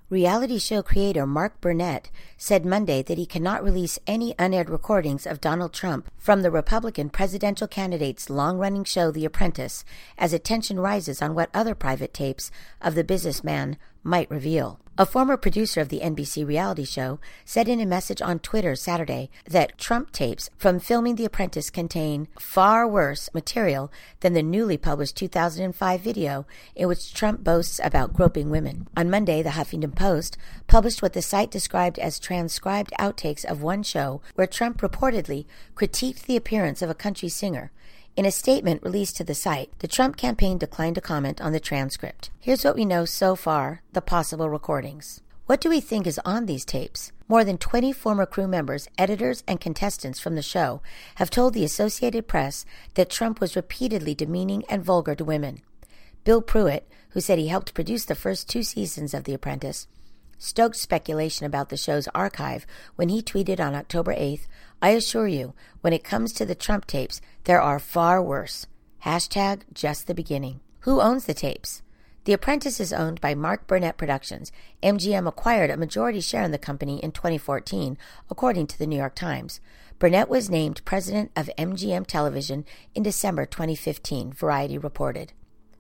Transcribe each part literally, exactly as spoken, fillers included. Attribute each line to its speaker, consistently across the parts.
Speaker 1: Reality show creator Mark Burnett said Monday that he cannot release any unaired recordings of Donald Trump from the Republican presidential candidate's long-running show The Apprentice, as attention rises on what other private tapes of the businessman might reveal. A former producer of the N B C reality show said in a message on Twitter Saturday that Trump tapes from filming The Apprentice contain far worse material than the newly published two thousand five video in which Trump boasts about groping women. On Monday, the Huffington Post published what the site described as transcribed outtakes of one show where Trump reportedly critiqued the appearance of a country singer. In a statement released to the site, the Trump campaign declined to comment on the transcript. Here's what we know so far, the possible recordings. What do we think is on these tapes? More than twenty former crew members, editors, and contestants from the show have told the Associated Press that Trump was repeatedly demeaning and vulgar to women. Bill Pruitt, who said he helped produce the first two seasons of The Apprentice, stoked speculation about the show's archive when he tweeted on October eighth, "I assure you, when it comes to the Trump tapes, there are far worse. Hashtag just the beginning." Who owns the tapes? The Apprentice is owned by Mark Burnett Productions. M G M acquired a majority share in the company in twenty fourteen, according to the New York Times. Burnett was named president of M G M Television in December twenty fifteen, Variety reported.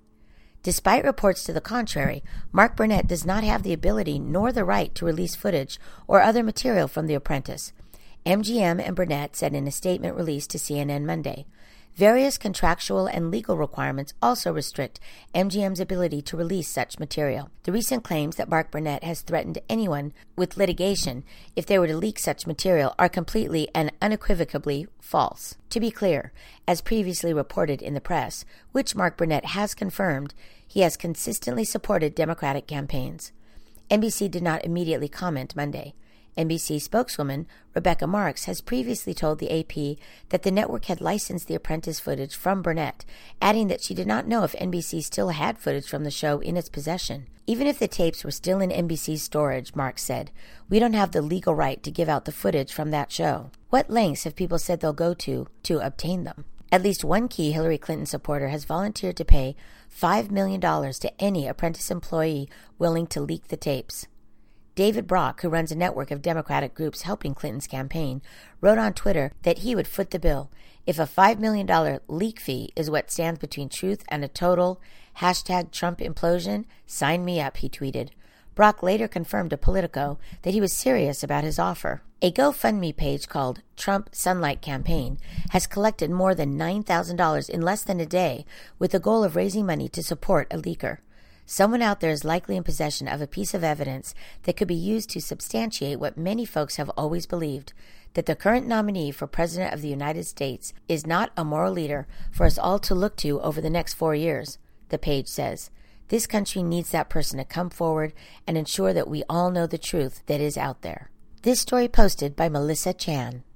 Speaker 1: Despite reports to the contrary, Mark Burnett does not have the ability nor the right to release footage or other material from The Apprentice. M G M and Burnett said in a statement released to C N N Monday. Various contractual and legal requirements also restrict M G M's ability to release such material. The recent claims that Mark Burnett has threatened anyone with litigation if they were to leak such material are completely and unequivocally false. To be clear, as previously reported in the press, which Mark Burnett has confirmed, he has consistently supported Democratic campaigns. N B C did not immediately comment Monday. N B C spokeswoman Rebecca Marks has previously told the A P that the network had licensed The Apprentice footage from Burnett, adding that she did not know if N B C still had footage from the show in its possession. Even if the tapes were still in N B C's storage, Marks said, we don't have the legal right to give out the footage from that show. What lengths have people said they'll go to to obtain them? At least one key Hillary Clinton supporter has volunteered to pay five million dollars to any Apprentice employee willing to leak the tapes. David Brock, who runs a network of Democratic groups helping Clinton's campaign, wrote on Twitter that he would foot the bill. If a five million dollars leak fee is what stands between truth and a total hashtag Trump implosion, sign me up, he tweeted. Brock later confirmed to Politico that he was serious about his offer. A GoFundMe page called Trump Sunlight Campaign has collected more than nine thousand dollars in less than a day with the goal of raising money to support a leaker. Someone out there is likely in possession of a piece of evidence that could be used to substantiate what many folks have always believed, that the current nominee for President of the United States is not a moral leader for us all to look to over the next four years, the page says. This country needs that person to come forward and ensure that we all know the truth that is out there. This story posted by Melissa Chan.